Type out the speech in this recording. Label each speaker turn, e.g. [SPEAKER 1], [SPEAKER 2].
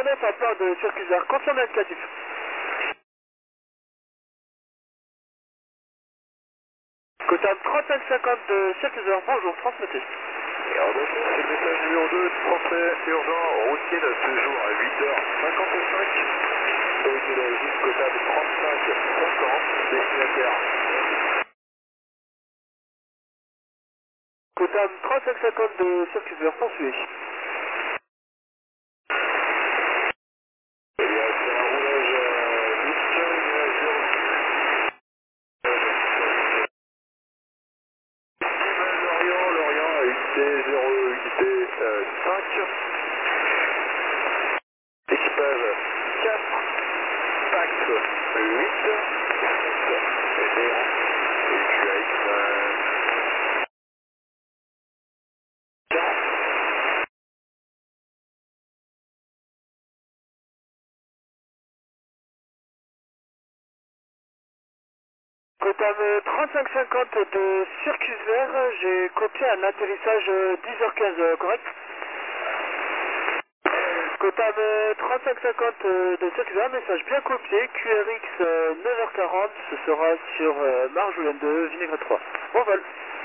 [SPEAKER 1] 9 à part de circuit vert, confirme indicatif. Cotam 3550 de circuit vert, bonjour, transmettez.
[SPEAKER 2] Et en retour, c'est le message numéro 2, transfert urgent, routier de ce jour à 8h55. Autorité d'origine, Cotam 3550, destinataire.
[SPEAKER 1] Cotam 3550 de circuit vert, poursuivez.
[SPEAKER 2] Et c'est un roulage disque, nuage 0. Lorient, unité 0, unité 5. Équipage 4, Pax 8, 7, Néant, et QAX 40.
[SPEAKER 1] Cotam 3550 de circuit vert, j'ai copié un atterrissage 10h15, correct? Cotam 3550 de circuit vert, message bien copié, QRX 9h40, ce sera sur Marjolaine 2, Vinaigre 3. Bon vol.